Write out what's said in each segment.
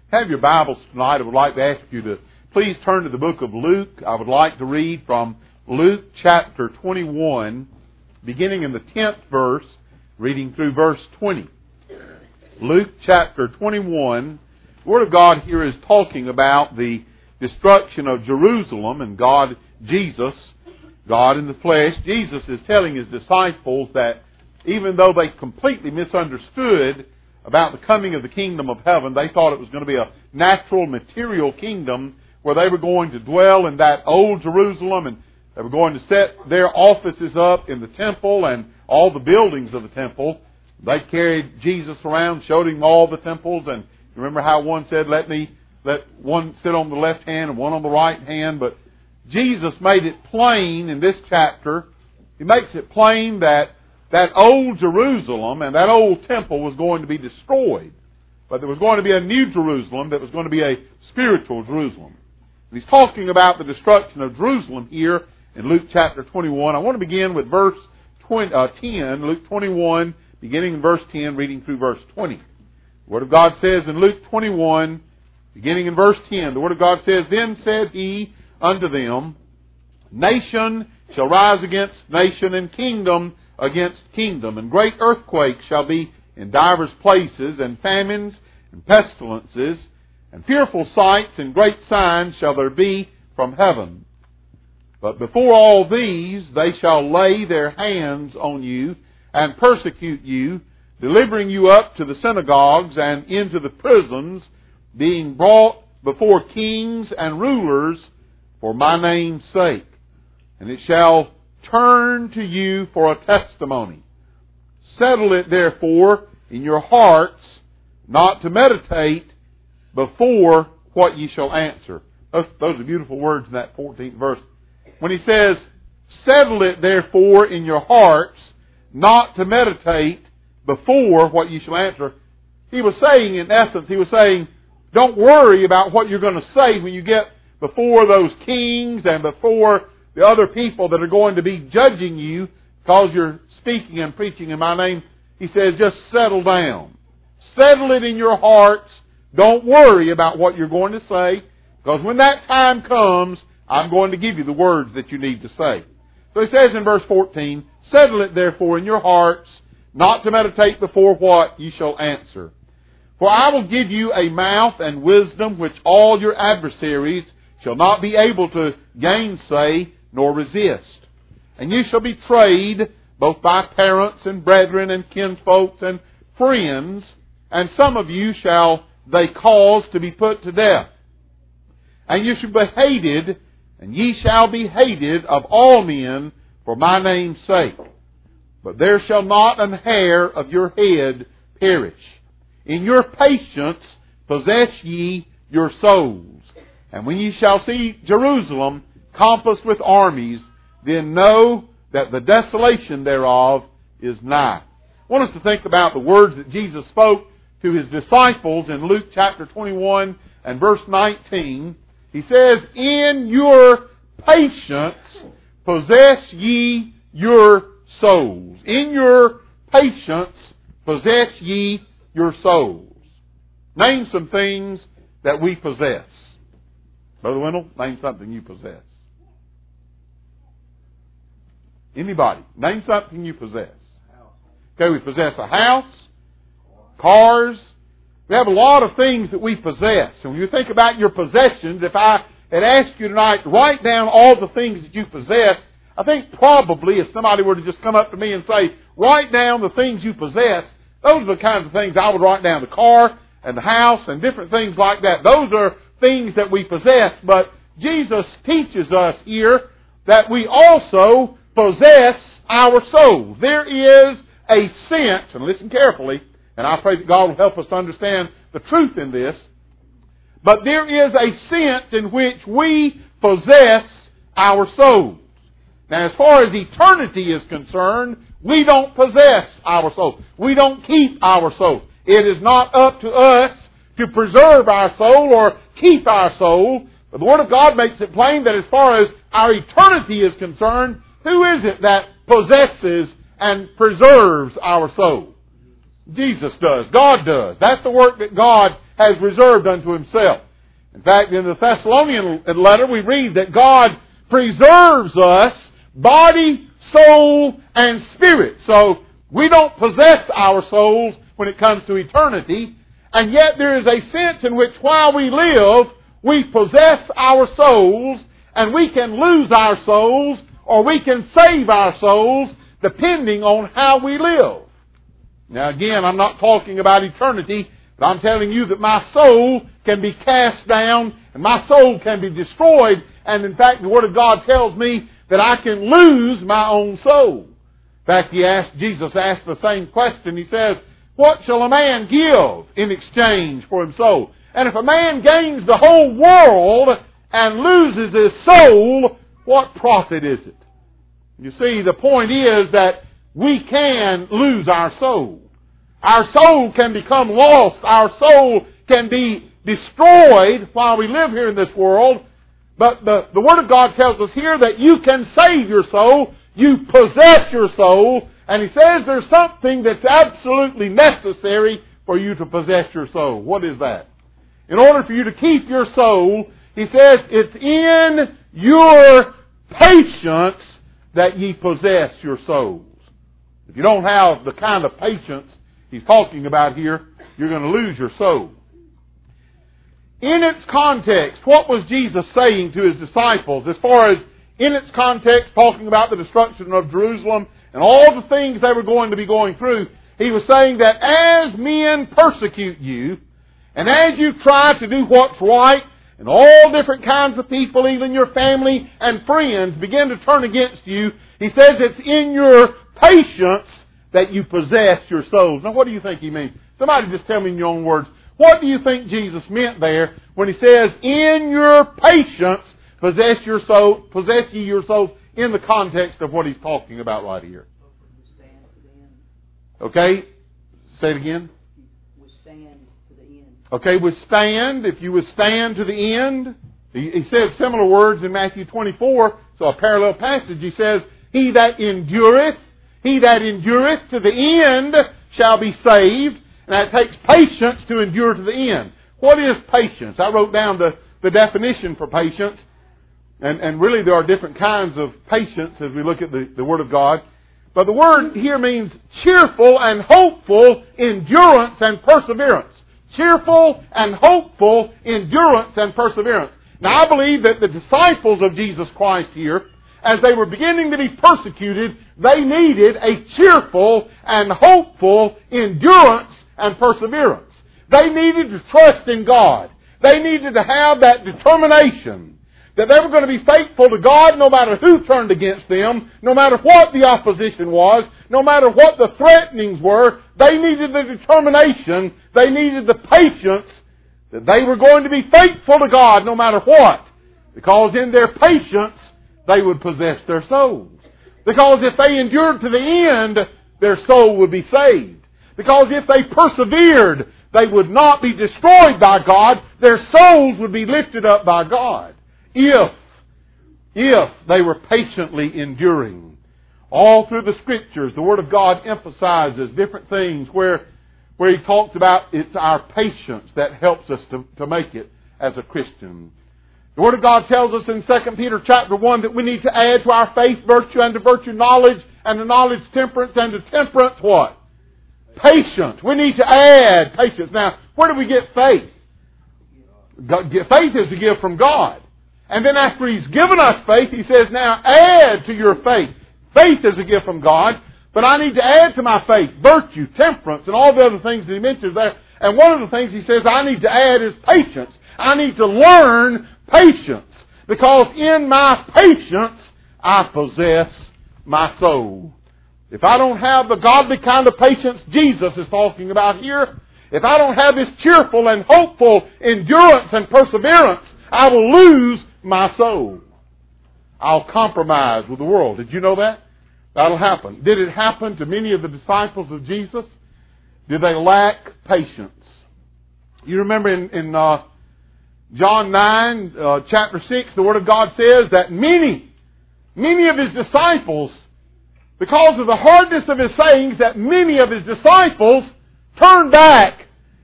have your Bibles tonight, I would like to ask you to please turn to the book of Luke. I would like to read from Luke chapter 21, beginning in the 10th verse, reading through verse 20. Luke chapter 21, the Word of God here is talking about the destruction of Jerusalem, and God in the flesh, Jesus is telling His disciples that even though they completely misunderstood about the coming of the kingdom of heaven, they thought it was going to be a natural, material kingdom where they were going to dwell in that old Jerusalem, and they were going to set their offices up in the temple and all the buildings of the temple. They carried Jesus around, showed Him all the temples, and you remember how one said, let one sit on the left hand and one on the right hand. But Jesus made it plain in this chapter. He makes it plain that old Jerusalem and that old temple was going to be destroyed. But there was going to be a new Jerusalem that was going to be a spiritual Jerusalem. And He's talking about the destruction of Jerusalem here in Luke chapter 21. I want to begin with verse 10, Luke 21, beginning in verse 10, reading through verse 20. The Word of God says in Luke 21, beginning in verse 10, the Word of God says, Then said He unto them, Nation shall rise against nation, and kingdom against kingdom, and great earthquakes shall be in divers places, and famines and pestilences, and fearful sights and great signs shall there be from heaven. But before all these they shall lay their hands on you, and persecute you, delivering you up to the synagogues and into the prisons, being brought before kings and rulers for my name's sake. And it shall turn to you for a testimony. Settle it therefore in your hearts, not to meditate before what ye shall answer. Those are beautiful words in that 14th verse. When he says, settle it therefore in your hearts, not to meditate before what ye shall answer, he was saying, in essence, he was saying, don't worry about what you're going to say when you get before those kings and before the other people that are going to be judging you because you're speaking and preaching in my name. He says, just settle down. Settle it in your hearts. Don't worry about what you're going to say, because when that time comes, I'm going to give you the words that you need to say. So he says in verse 14, settle it therefore in your hearts, not to meditate before what ye shall answer. For I will give you a mouth and wisdom which all your adversaries shall not be able to gainsay nor resist. And you shall be betrayed both by parents and brethren and kinsfolks and friends, and some of you shall they cause to be put to death. And you shall be hated, and ye shall be hated of all men for my name's sake. But there shall not an hair of your head perish. In your patience possess ye your souls. And when ye shall see Jerusalem compassed with armies, then know that the desolation thereof is nigh. I want us to think about the words that Jesus spoke to His disciples in Luke chapter 21 and verse 19. He says, in your patience possess ye your souls. In your patience possess ye your souls. Name some things that we possess. Brother Wendell, name something you possess. Anybody, name something you possess. Okay, we possess a house, cars. We have a lot of things that we possess. And when you think about your possessions, if I had asked you tonight to write down all the things that you possess, I think probably if somebody were to just come up to me and say, write down the things you possess, those are the kinds of things I would write down. The car and the house and different things like that. Those are things that we possess. But Jesus teaches us here that we also possess our souls. There is a sense, and listen carefully, and I pray that God will help us to understand the truth in this, but there is a sense in which we possess our souls. Now, as far as eternity is concerned, we don't possess our soul. We don't keep our soul. It is not up to us to preserve our soul or keep our soul. But the Word of God makes it plain that as far as our eternity is concerned, who is it that possesses and preserves our soul? Jesus does. God does. That's the work that God has reserved unto Himself. In fact, in the Thessalonian letter, we read that God preserves us, body, soul, and spirit. So, we don't possess our souls when it comes to eternity, and yet there is a sense in which while we live, we possess our souls, and we can lose our souls, or we can save our souls, depending on how we live. Now again, I'm not talking about eternity, but I'm telling you that my soul can be cast down, and my soul can be destroyed, and in fact the Word of God tells me that I can lose my own soul. In fact, Jesus asked the same question. He says, what shall a man give in exchange for his soul? And if a man gains the whole world and loses his soul, what profit is it? You see, the point is that we can lose our soul. Our soul can become lost. Our soul can be destroyed while we live here in this world. But the Word of God tells us here that you can save your soul. You possess your soul. And He says there's something that's absolutely necessary for you to possess your soul. What is that? In order for you to keep your soul, He says it's in your patience that ye possess your souls. If you don't have the kind of patience He's talking about here, you're going to lose your soul. In its context, what was Jesus saying to His disciples as far as in its context, talking about the destruction of Jerusalem and all the things they were going to be going through? He was saying that as men persecute you, and as you try to do what's right, and all different kinds of people, even your family and friends, begin to turn against you, He says it's in your patience that you possess your souls. Now what do you think He means? Somebody just tell me in your own words. What do you think Jesus meant there when He says, in your patience, possess your soul, possess ye your souls, in the context of what He's talking about right here? Okay? Say it again. Withstand to the end. Okay, withstand. If you withstand to the end. He says similar words in Matthew 24. So a parallel passage. He says, he that endureth to the end shall be saved. And it takes patience to endure to the end. What is patience? I wrote down the definition for patience. And really there are different kinds of patience as we look at the Word of God. But the word here means cheerful and hopeful endurance and perseverance. Cheerful and hopeful endurance and perseverance. Now I believe that the disciples of Jesus Christ here, as they were beginning to be persecuted, they needed a cheerful and hopeful endurance and perseverance. They needed to trust in God. They needed to have that determination that they were going to be faithful to God no matter who turned against them, no matter what the opposition was, no matter what the threatenings were. They needed the determination, they needed the patience that they were going to be faithful to God no matter what. Because in their patience, they would possess their souls. Because if they endured to the end, their soul would be saved. Because if they persevered, they would not be destroyed by God. Their souls would be lifted up by God. If they were patiently enduring. All through the Scriptures, the Word of God emphasizes different things where He talks about it's our patience that helps us to make it as a Christian. The Word of God tells us in 2 Peter chapter 1 that we need to add to our faith virtue, and to virtue knowledge, and to knowledge temperance, and to temperance what? Patience. We need to add patience. Now, where do we get faith? Faith is a gift from God. And then after He's given us faith, He says, now add to your faith. Faith is a gift from God, but I need to add to my faith virtue, temperance, and all the other things that He mentions there. And one of the things He says I need to add is patience. I need to learn patience. Because in my patience, I possess my soul. If I don't have the godly kind of patience Jesus is talking about here, if I don't have this cheerful and hopeful endurance and perseverance, I will lose my soul. I'll compromise with the world. Did you know that? That'll happen. Did it happen to many of the disciples of Jesus? Did they lack patience? You remember in John 9, chapter 6, the Word of God says that many of His disciples, because of the hardness of His sayings, that many of His disciples turned back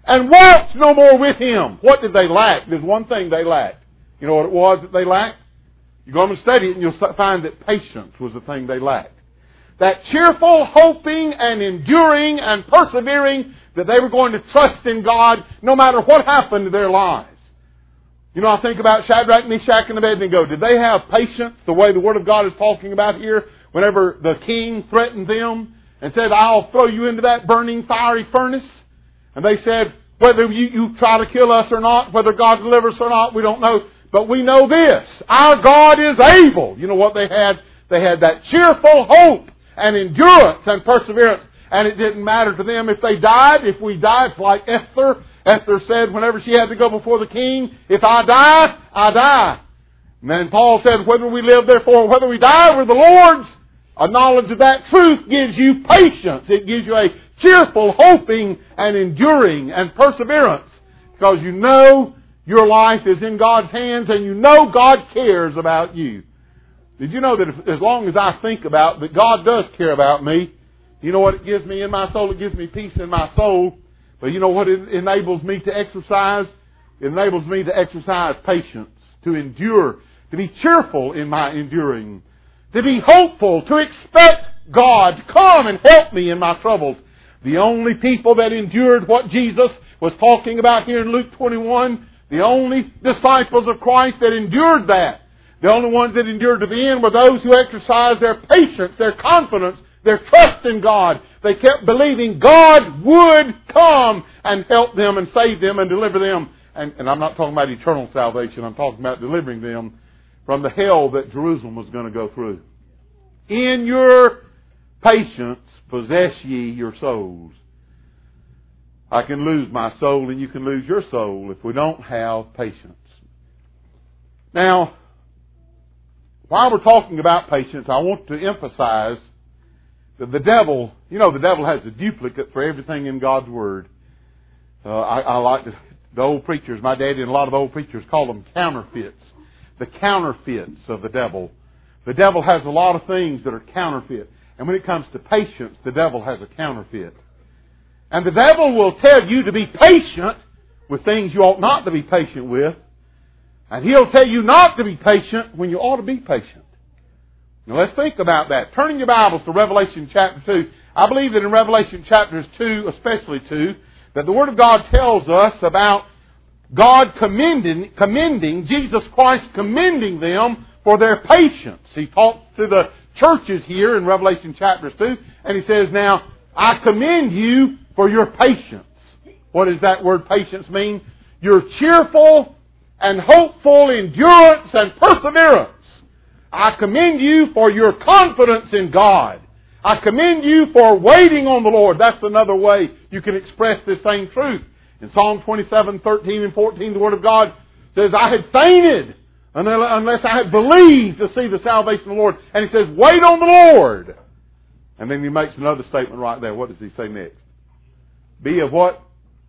and walked no more with him. What did they lack? There's one thing they lacked. You know what it was that they lacked? You go home and study it and you'll find that patience was the thing they lacked. That cheerful hoping and enduring and persevering that they were going to trust in God no matter what happened to their lives. You know, I think about Shadrach, Meshach, and Abednego. Did they have patience the way the Word of God is talking about here whenever the king threatened them and said, I'll throw you into that burning fiery furnace? And they said, whether you try to kill us or not, whether God delivers us or not, we don't know. But we know this, our God is able. You know what they had? They had that cheerful hope and endurance and perseverance. And it didn't matter to them if they died. If we died, it's like Esther. Esther said whenever she had to go before the king, if I die, I die. And then Paul said, whether we live therefore, whether we die, we're the Lord's. A knowledge of that truth gives you patience. It gives you a cheerful hoping and enduring and perseverance. Because you know your life is in God's hands and you know God cares about you. Did you know that as long as I think about that God does care about me, you know what it gives me in my soul? It gives me peace in my soul. But you know what it enables me to exercise? It enables me to exercise patience, to endure, to be cheerful in my enduring, to be hopeful, to expect God to come and help me in my troubles. The only people that endured what Jesus was talking about here in Luke 21, the only disciples of Christ that endured that, the only ones that endured to the end were those who exercised their patience, their confidence, their trust in God. They kept believing God would come and help them and save them and deliver them. And I'm not talking about eternal salvation. I'm talking about delivering them from the hell that Jerusalem was going to go through. In your patience possess ye your souls. I can lose my soul and you can lose your soul if we don't have patience. Now, while we're talking about patience, I want to emphasize that the devil, you know, the devil has a duplicate for everything in God's Word. I like the old preachers, my daddy and a lot of old preachers call them counterfeits. The counterfeits of the devil. The devil has a lot of things that are counterfeit. And when it comes to patience, the devil has a counterfeit. And the devil will tell you to be patient with things you ought not to be patient with. And he'll tell you not to be patient when you ought to be patient. Now let's think about that. Turning your Bibles to Revelation chapter 2. I believe that in Revelation chapters 2, especially 2, that the Word of God tells us about God commending Jesus Christ, commending them for their patience. He talks to the churches here in Revelation chapters 2, and he says, now, I commend you for your patience. What does that word patience mean? Your cheerful and hopeful endurance and perseverance. I commend you for your confidence in God. I commend you for waiting on the Lord. That's another way you can express this same truth. In Psalm 27, 13 and 14, the Word of God says, I had fainted unless I had believed to see the salvation of the Lord. And he says, wait on the Lord. And then he makes another statement right there. What does he say next? Be of what?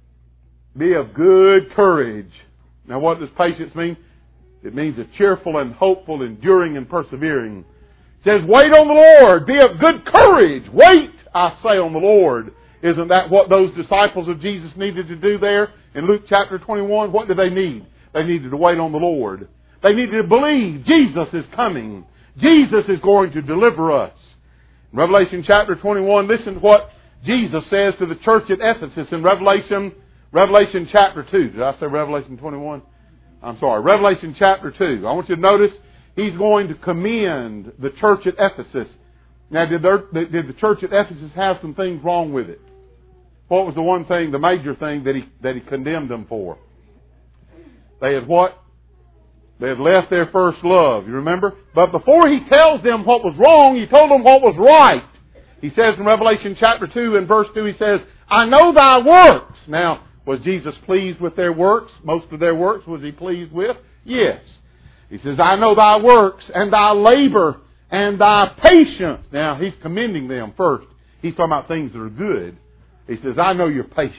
Be of good courage. Now what does patience mean? It means a cheerful and hopeful, enduring and persevering. It says, wait on the Lord. Be of good courage. Wait, I say, on the Lord. Isn't that what those disciples of Jesus needed to do there in Luke chapter 21? What did they need? They needed to wait on the Lord. They needed to believe Jesus is coming. Jesus is going to deliver us. In Revelation chapter 21, listen to what Jesus says to the church at Ephesus in Revelation chapter 2. Did I say Revelation 21? I'm sorry, Revelation chapter 2. I want you to notice he's going to commend the church at Ephesus. Now, did the church at Ephesus have some things wrong with it? What was the one thing, the major thing that he condemned them for? They had what? They had left their first love. You remember? But before he tells them what was wrong, he told them what was right. He says in Revelation chapter 2 and verse 2, he says, I know thy works. Now, was Jesus pleased with their works? Most of their works was he pleased with? Yes. He says, I know thy works and thy labor and thy patience. Now, he's commending them first. He's talking about things that are good. He says, I know your patience.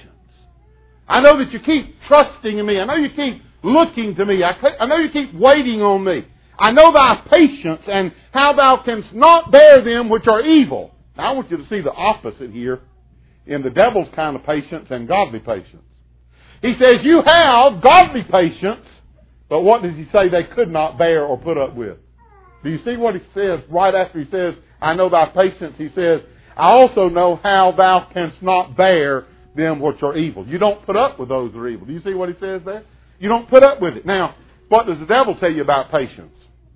I know that you keep trusting in me. I know you keep looking to me. I know you keep waiting on me. I know thy patience and how thou canst not bear them which are evil. Now, I want you to see the opposite here in the devil's kind of patience and godly patience. He says, you have godly patience, but what does he say they could not bear or put up with? Do you see what he says right after he says, I know thy patience? He says, I also know how thou canst not bear them which are evil. You don't put up with those that are evil. Do you see what he says there? You don't put up with it. Now, what does the devil tell you about patience?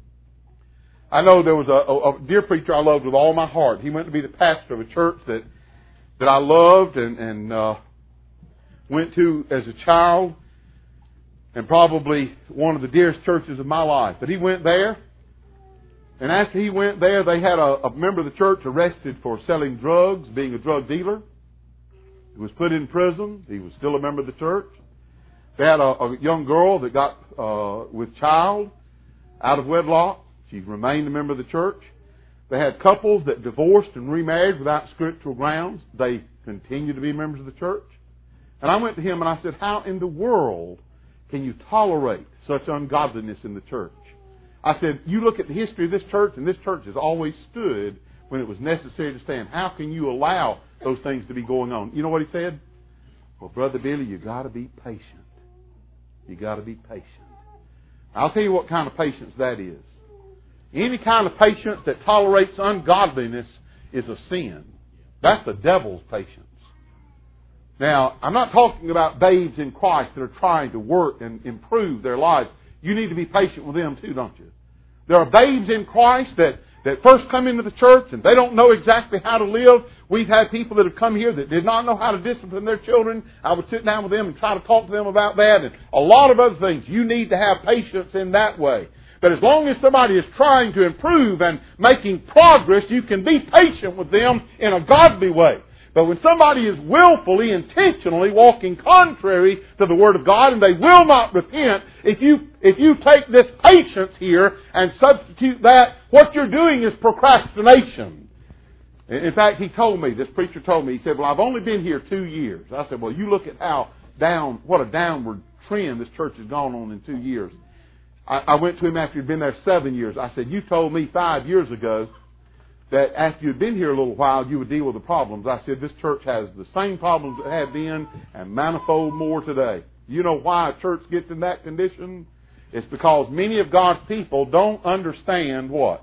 I know there was a dear preacher I loved with all my heart. He went to be the pastor of a church that I loved and went to as a child, and probably one of the dearest churches of my life. But he went there, and after he went there, they had a member of the church arrested for selling drugs, being a drug dealer. He was put in prison. He was still a member of the church. They had a young girl that got with child out of wedlock. She remained a member of the church. They had couples that divorced and remarried without scriptural grounds. They continued to be members of the church. And I went to him and I said, how in the world can you tolerate such ungodliness in the church? I said, you look at the history of this church, and this church has always stood when it was necessary to stand. How can you allow those things to be going on? You know what he said? Well, Brother Billy, you got to be patient. You got to be patient. I'll tell you what kind of patience that is. Any kind of patience that tolerates ungodliness is a sin. That's the devil's patience. Now, I'm not talking about babes in Christ that are trying to work and improve their lives. You need to be patient with them too, don't you? There are babes in Christ that first come into the church and they don't know exactly how to live. We've had people that have come here that did not know how to discipline their children. I would sit down with them and try to talk to them about that and a lot of other things. You need to have patience in that way. But as long as somebody is trying to improve and making progress, you can be patient with them in a godly way. But when somebody is willfully, intentionally walking contrary to the Word of God and they will not repent, if you take this patience here and substitute that, what you're doing is procrastination. In fact, this preacher told me, he said, well, I've only been here 2 years. I said, well, you look at what a downward trend this church has gone on in 2 years. I went to him after he'd been there 7 years. I said, you told me 5 years ago that after you'd been here a little while, you would deal with the problems. I said, this church has the same problems it had then and manifold more today. You know why a church gets in that condition? It's because many of God's people don't understand what?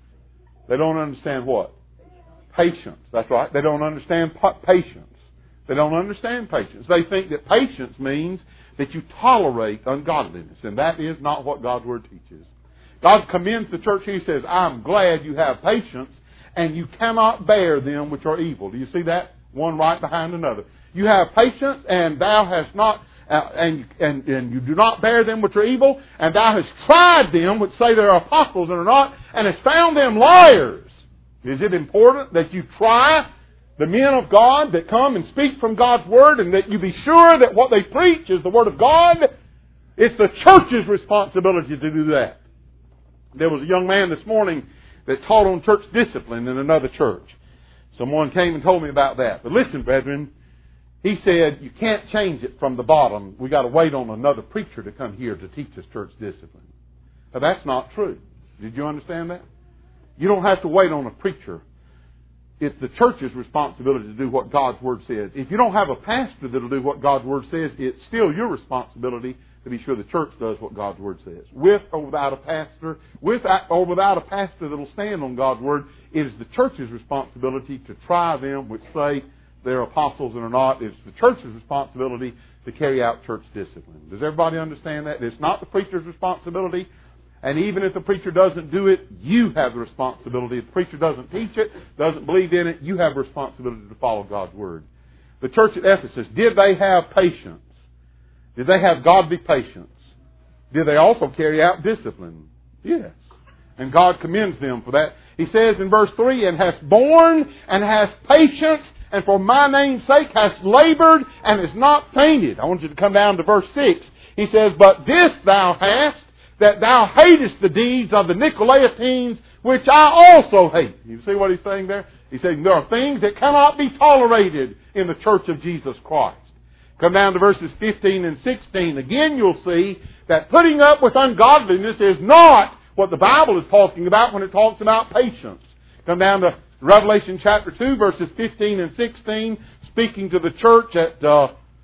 They don't understand what? Patience. That's right. They don't understand patience. They don't understand patience. They think that patience means that you tolerate ungodliness, and that is not what God's Word teaches. God commends the church here. He says, I'm glad you have patience, and you cannot bear them which are evil. Do you see that? One right behind another. You have patience, and thou hast not, and you do not bear them which are evil, and thou hast tried them which say they are apostles and are not, and hast found them liars. Is it important that you try the men of God that come and speak from God's Word, and that you be sure that what they preach is the Word of God? It's the church's responsibility to do that. There was a young man this morning that taught on church discipline in another church. Someone came and told me about that. But listen, brethren, he said, you can't change it from the bottom. We got to wait on another preacher to come here to teach us church discipline. Now, that's not true. Did you understand that? You don't have to wait on a preacher. It's the church's responsibility to do what God's Word says. If you don't have a pastor that will do what God's Word says, it's still your responsibility to be sure the church does what God's Word says. With or without a pastor, with or without a pastor that will stand on God's Word, it is the church's responsibility to try them which say they're apostles and are not. It's the church's responsibility to carry out church discipline. Does everybody understand that? It's not the preacher's responsibility. And even if the preacher doesn't do it, you have the responsibility. If the preacher doesn't teach it, doesn't believe in it, you have a responsibility to follow God's Word. The church at Ephesus, did they have patience? Did they have godly patience? Did they also carry out discipline? Yes. And God commends them for that. He says in verse 3, and hast borne and hast patience, and for my name's sake hast labored and hast not fainted. I want you to come down to verse 6. He says, but this thou hast, that thou hatest the deeds of the Nicolaitans, which I also hate. You see what he's saying there? He's saying there are things that cannot be tolerated in the church of Jesus Christ. Come down to verses 15 and 16. Again, you'll see that putting up with ungodliness is not what the Bible is talking about when it talks about patience. Come down to Revelation chapter 2, verses 15 and 16, speaking to the church at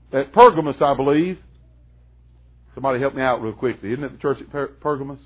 at Pergamos, I believe. Somebody help me out real quickly. Isn't it the church at Pergamos?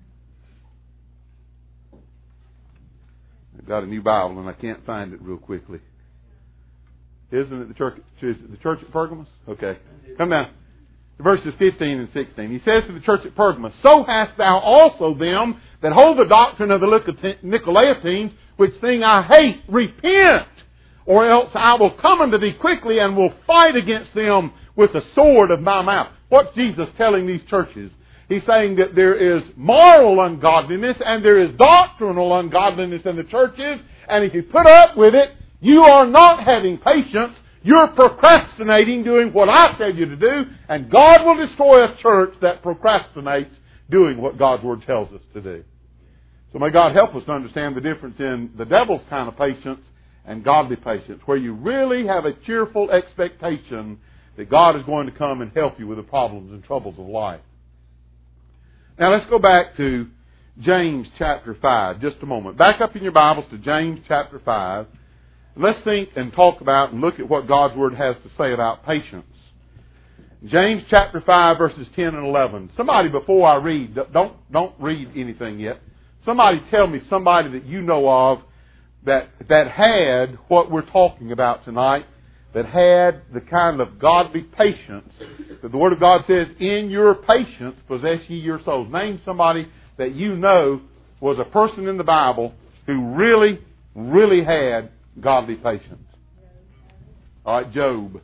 I've got a new Bible and I can't find it real quickly. Isn't it the church? Is it the church at Pergamos? Okay. Come down. Verses 15 and 16. He says to the church at Pergamos, "So hast thou also them that hold the doctrine of the Nicolaitans, which thing I hate. Repent, or else I will come unto thee quickly and will fight against them with the sword of my mouth." What's Jesus telling these churches? He's saying that there is moral ungodliness and there is doctrinal ungodliness in the churches, and if you put up with it, you are not having patience. You're procrastinating doing what I tell you to do, and God will destroy a church that procrastinates doing what God's Word tells us to do. So may God help us to understand the difference in the devil's kind of patience and godly patience, where you really have a cheerful expectation that God is going to come and help you with the problems and troubles of life. Now let's go back to James chapter 5, just a moment. Back up in your Bibles to James chapter 5. Let's think and talk about and look at what God's Word has to say about patience. James chapter 5, verses 10 and 11. Somebody, before I read, don't read anything yet. Somebody tell me somebody that you know of that had what we're talking about tonight, that had the kind of godly patience that the Word of God says, "In your patience possess ye your souls." Name somebody that you know was a person in the Bible who really, really had godly patience. All right, Job.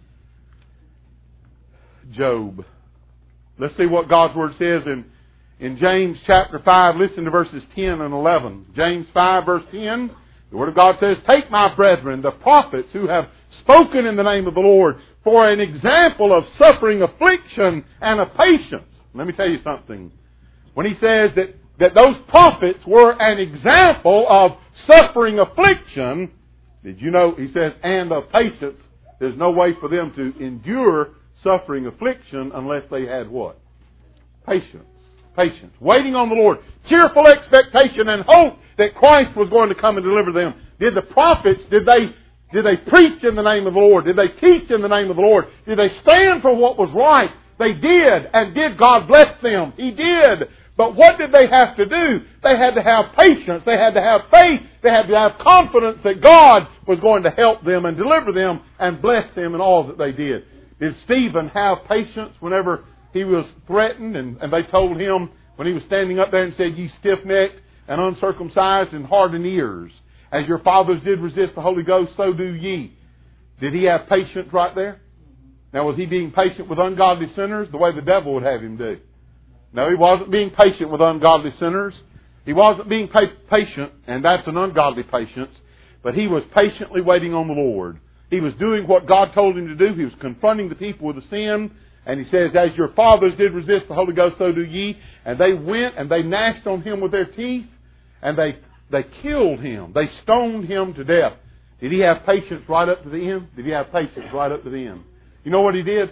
Let's see what God's Word says in James chapter 5. Listen to verses 10 and 11. James 5 verse 10. The Word of God says, "Take my brethren, the prophets who have spoken in the name of the Lord, for an example of suffering, affliction, and of patience." Let me tell you something. When he says that those prophets were an example of suffering, affliction, did you know, he says, and of patience. There's no way for them to endure suffering, affliction, unless they had what? Patience. Patience. Waiting on the Lord. Cheerful expectation and hope that Christ was going to come and deliver them. Did the prophets, did they preach in the name of the Lord? Did they teach in the name of the Lord? Did they stand for what was right? They did. And did God bless them? He did. But what did they have to do? They had to have patience. They had to have faith. They had to have confidence that God was going to help them and deliver them and bless them in all that they did. Did Stephen have patience whenever he was threatened and they told him when he was standing up there and said, "Ye stiff-necked and uncircumcised and hardened ears, as your fathers did resist the Holy Ghost, so do ye"? Did he have patience right there? Now, was he being patient with ungodly sinners the way the devil would have him do? No, he wasn't being patient with ungodly sinners. He wasn't being patient, and that's an ungodly patience, but he was patiently waiting on the Lord. He was doing what God told him to do. He was confronting the people with the sin, and he says, "As your fathers did resist the Holy Ghost, so do ye." And they went and they gnashed on him with their teeth, and they killed him. They stoned him to death. Did he have patience right up to the end? Did he have patience right up to the end? You know what he did?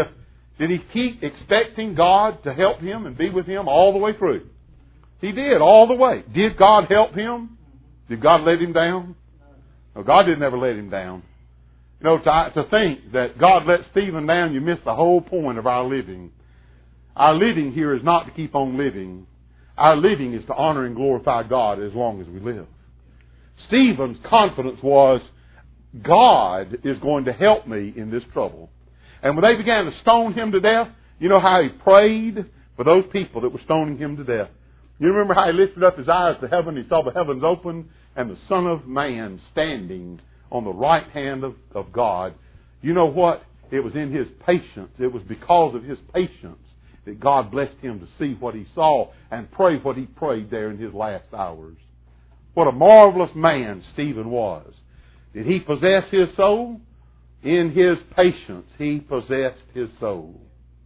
Did he keep expecting God to help him and be with him all the way through? He did, all the way. Did God help him? Did God let him down? No, God didn't ever let him down. You know, to think that God let Stephen down, you miss the whole point of our living. Our living here is not to keep on living. Our living is to honor and glorify God as long as we live. Stephen's confidence was, God is going to help me in this trouble. And when they began to stone him to death, you know how he prayed for those people that were stoning him to death. You remember how he lifted up his eyes to heaven, he saw the heavens open, and the Son of Man standing on the right hand of God. You know what? It was in his patience. It was because of his patience that God blessed him to see what he saw and pray what he prayed there in his last hours. What a marvelous man Stephen was. Did he possess his soul? In his patience, he possessed his soul.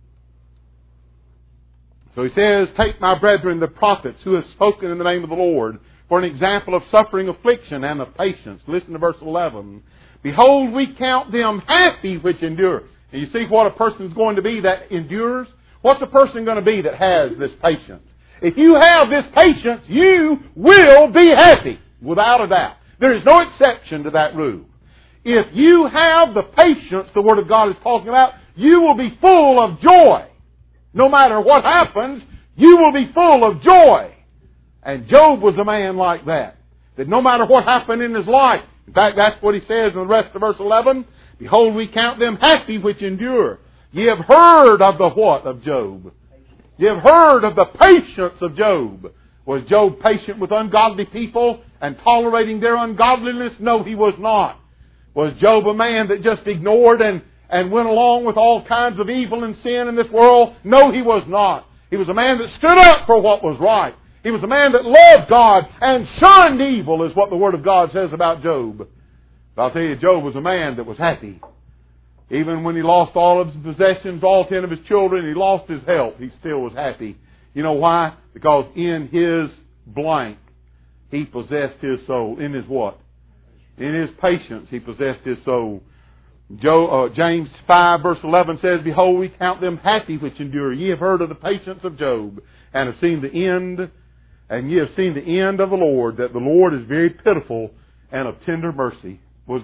So he says, "Take my brethren, the prophets, who have spoken in the name of the Lord, for an example of suffering, affliction, and of patience." Listen to verse 11. "Behold, we count them happy which endure." And you see what a person is going to be that endures? What's a person going to be that has this patience? If you have this patience, you will be happy, without a doubt. There is no exception to that rule. If you have the patience the Word of God is talking about, you will be full of joy. No matter what happens, you will be full of joy. And Job was a man like that. That no matter what happened in his life, in fact, that's what he says in the rest of verse 11. Behold, we count them happy which endure. Ye have heard of the what of Job? Ye have heard of the patience of Job. Was Job patient with ungodly people and tolerating their ungodliness? No, he was not. Was Job a man that just ignored and went along with all kinds of evil and sin in this world? No, he was not. He was a man that stood up for what was right. He was a man that loved God and shunned evil, is what the Word of God says about Job. But I'll tell you, Job was a man that was happy. Even when he lost all of his possessions, all 10 of his children, he lost his health, he still was happy. You know why? Because in his blank, he possessed his soul. In his what? In his patience, he possessed his soul. James 5 verse 11 says, Behold, we count them happy which endure. Ye have heard of the patience of Job, and have seen the end, and ye have seen the end of the Lord, that the Lord is very pitiful and of tender mercy.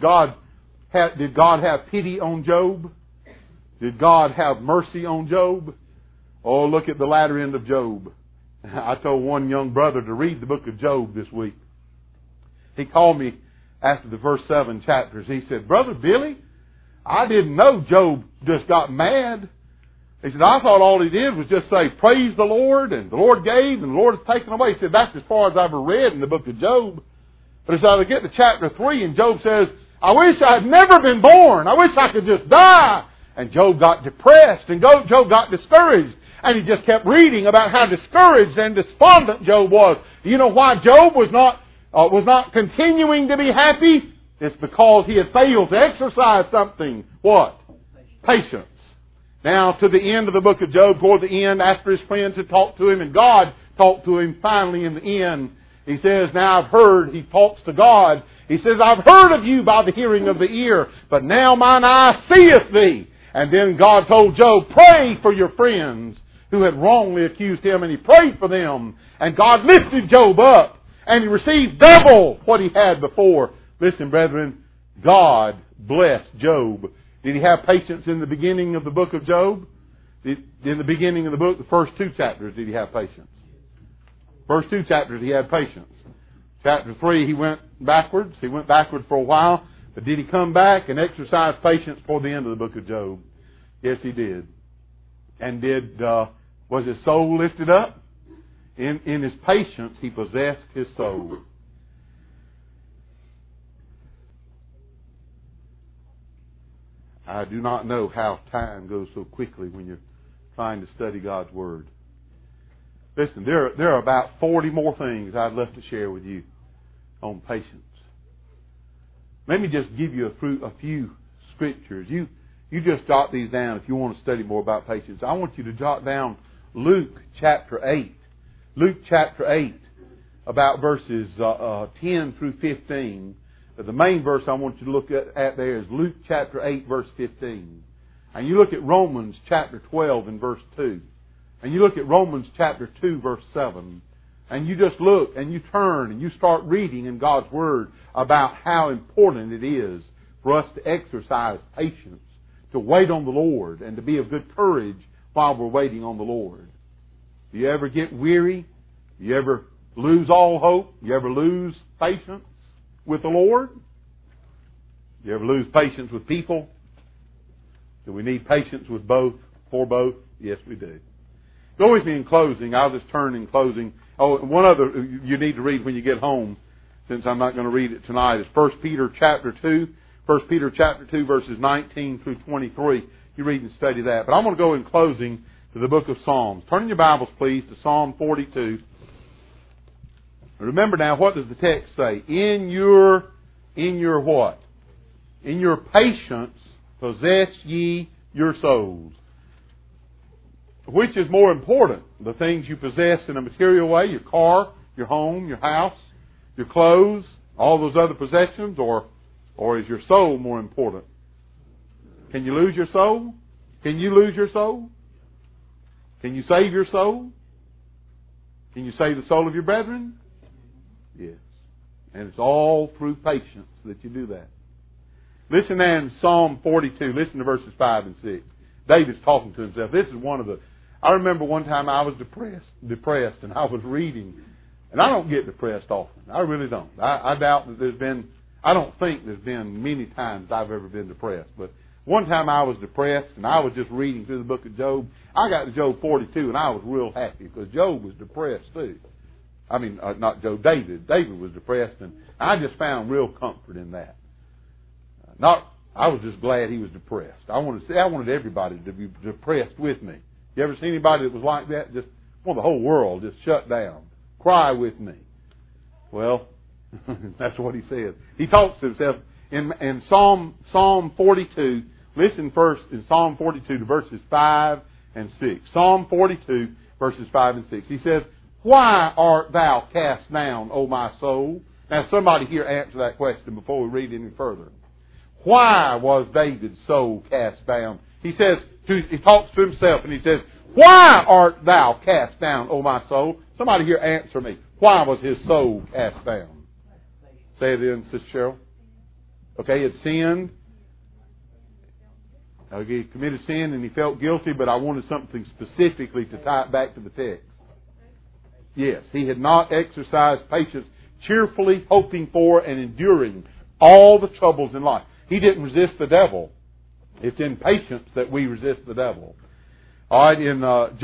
Did God have pity on Job? Did God have mercy on Job? Oh, look at the latter end of Job. I told one young brother to read the book of Job this week. He called me after the first 7 chapters. He said, Brother Billy, I didn't know Job just got mad. He said, I thought all he did was just say, praise the Lord, and the Lord gave, and the Lord has taken away. He said, that's as far as I've ever read in the book of Job. But as I get to chapter 3, and Job says, I wish I had never been born. I wish I could just die. And Job got depressed, and Job got discouraged. And he just kept reading about how discouraged and despondent Job was. Do you know why Job was not continuing to be happy? It's because he had failed to exercise something. What? Patience. Now, to the end of the book of Job, toward the end, after his friends had talked to him, and God talked to him finally in the end, he says, now I've heard, he talks to God, he says, I've heard of you by the hearing of the ear, but now mine eye seeth thee. And then God told Job, pray for your friends who had wrongly accused him, and he prayed for them. And God lifted Job up, and he received double what he had before. Listen, brethren, God blessed Job. Did he have patience in the beginning of the book of Job? In the beginning of the book, the first 2 chapters, did he have patience? First 2 chapters, he had patience. Chapter 3, he went backwards. He went backward for a while. But did he come back and exercise patience toward the end of the book of Job? Yes, he did. And was his soul lifted up? In his patience, he possessed his soul. I do not know how time goes so quickly when you're trying to study God's Word. Listen, there are about 40 more things I'd love to share with you on patience. Let me just give you a few scriptures. You just jot these down if you want to study more about patience. I want you to jot down Luke chapter 8. Luke chapter 8, about verses 10 through 15. The main verse I want you to look at there is Luke chapter 8, verse 15. And you look at Romans chapter 12 and verse 2. And you look at Romans chapter 2, verse 7. And you just look and you turn and you start reading in God's Word about how important it is for us to exercise patience, to wait on the Lord, and to be of good courage while we're waiting on the Lord. Do you ever get weary? Do you ever lose all hope? Do you ever lose patience with the Lord? Do you ever lose patience with people? Do we need patience with both, for both? Yes, we do. Go with me in closing. I'll just turn in closing. Oh, one other you need to read when you get home, since I'm not going to read it tonight, is 1 Peter chapter 2. 1 Peter chapter 2, verses 19 through 23. You read and study that. But I'm going to go in closing to the book of Psalms. Turn in your Bibles, please, to Psalm 42. Remember now, what does the text say? In your what? In your patience possess ye your souls. Which is more important? The things you possess in a material way, your car, your home, your house, your clothes, all those other possessions, or is your soul more important? Can you lose your soul? Can you lose your soul? Can you save your soul? Can you save the soul of your brethren? Yes. And it's all through patience that you do that. Listen now in Psalm 42. Listen to verses 5 and 6. David's talking to himself. This is one of the... I remember one time I was depressed, and I was reading, and I don't get depressed often. I really don't. I doubt that there's been... I don't think there's been many times I've ever been depressed. But one time I was depressed, and I was just reading through the book of Job. I got to Job 42, and I was real happy, because Job was depressed too. I mean, not Job, David. David was depressed, and I just found real comfort in that. I was just glad he was depressed. I wanted everybody to be depressed with me. You ever see anybody that was like that? Just, well, the whole world just shut down. Cry with me. Well, that's what he says. He talks to himself in Psalm 42. Listen first in Psalm 42 to verses 5 and 6. Psalm 42, verses 5 and 6. He says, "Why art thou cast down, O my soul?" Now, somebody here answer that question before we read any further. Why was David's soul cast down? He says, he talks to himself and he says, "Why art thou cast down, O my soul?" Somebody here answer me. Why was his soul cast down? Say it in, Sister Cheryl. Okay, he had sinned. He committed sin and he felt guilty, but I wanted something specifically to tie it back to the text. Yes, he had not exercised patience, cheerfully hoping for and enduring all the troubles in life. He didn't resist the devil. It's in patience that we resist the devil. All right, in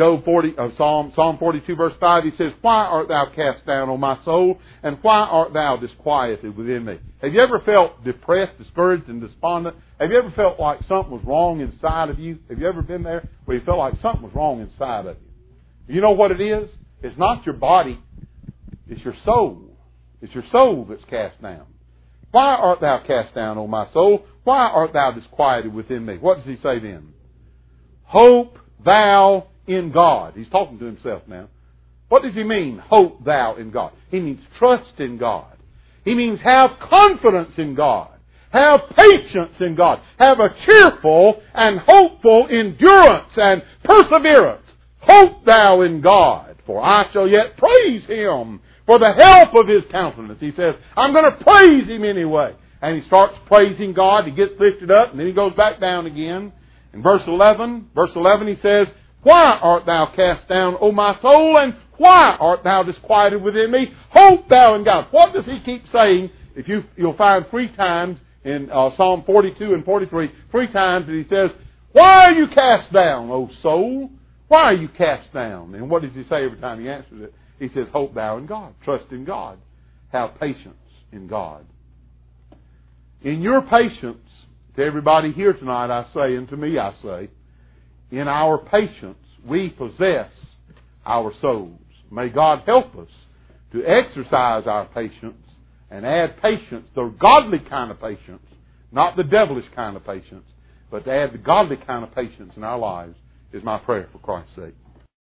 Psalm 42, verse 5, he says, "Why art thou cast down, O my soul, and why art thou disquieted within me?" Have you ever felt depressed, discouraged, and despondent? Have you ever felt like something was wrong inside of you? Have you ever been there where you felt like something was wrong inside of you? You know what it is? It's not your body. It's your soul. It's your soul that's cast down. "Why art thou cast down, O my soul? Why art thou disquieted within me?" What does he say then? "Hope thou in God." He's talking to himself now. What does he mean, hope thou in God? He means trust in God. He means have confidence in God. Have patience in God. Have a cheerful and hopeful endurance and perseverance. "Hope thou in God, for I shall yet praise Him for the help of His countenance." He says, I'm going to praise Him anyway. And he starts praising God. He gets lifted up, and then he goes back down again. In verse 11 he says, "Why art thou cast down, O my soul, and why art thou disquieted within me? Hope thou in God." What does he keep saying? If you'll find 3 times in Psalm 42 and 43, 3 times that he says, "Why are you cast down, O soul? Why are you cast down?" And what does he say every time he answers it? He says, "Hope thou in God." Trust in God. Have patience in God. In your patience, to everybody here tonight I say, and to me I say, in our patience we possess our souls. May God help us to exercise our patience and add patience, the godly kind of patience, not the devilish kind of patience, but to add the godly kind of patience in our lives is my prayer for Christ's sake.